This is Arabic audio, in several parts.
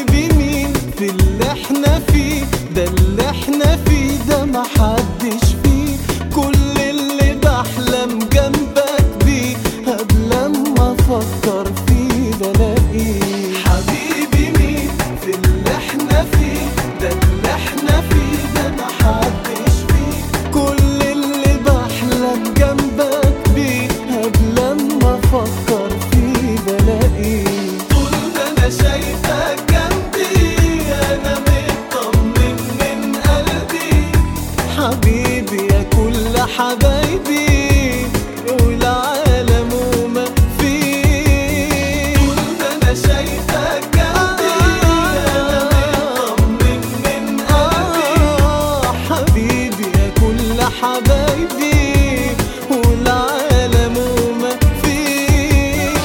حبيبي مين في اللي احنا فيه ده، اللي احنا فيه ده محدش فيه. كل اللي بحلم جنبك بيه قبل ما افكر فيه بلاقيه. حبيبي مين في اللي احنا فيه ده، اللي احنا فيه ده محدش فيه. كل اللي بحلم جنبك بيه قبل ما افكر فيه بلاقيه. طول ما انا شايفك جنبي انا مطمن من قلبي. حبيبي يا كل حبايبي والعالم وما فيه. طول ما انا شايفك جنبي انا مطمن من قلبي. حبيبي يا كل حبايبي والعالم وما فيه.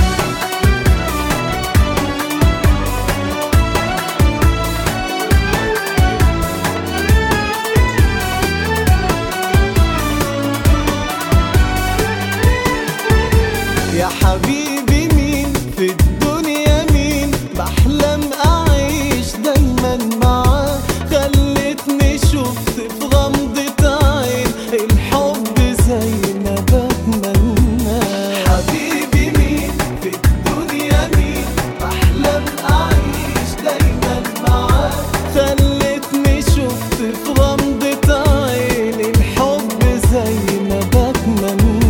يا حبيبي مين في الدنيا مين بحلم أعيش دايما معاه. خلتني شفت في غمضة عين الحب زي ما بتمنى. حبيبي مين في الدنيا مين بحلم أعيش دايما معاه. خلتني شفت في غمضة عين الحب زي ما بتمنى.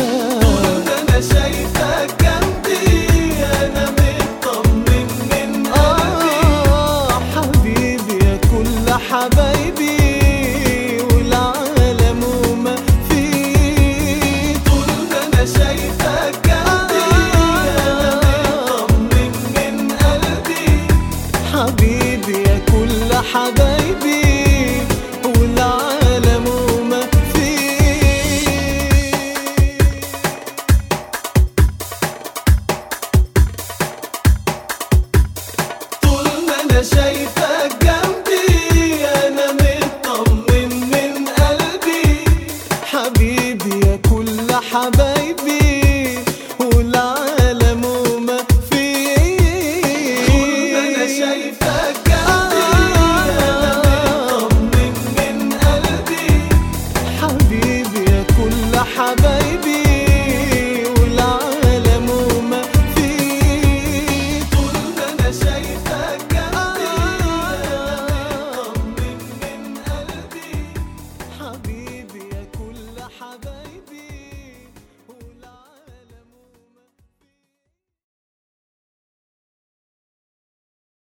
شايفك جنبي انا مطمن من قلبي. حبيبي يا كل حبايبي والعالم وما فيه. طول ما انا شايفك جنبي انا مطمن من قلبي. حبيبي يا كل حبايبي والعالم وما فيه. أنا شايفك جنبي أنا مطمن من قلبي. حبيبي يا كل حبايبي والعالم وما فيه. طول ما أنا شايفك جنبي أنا مطمن من قلبي. حبيبي يا كل حبايبي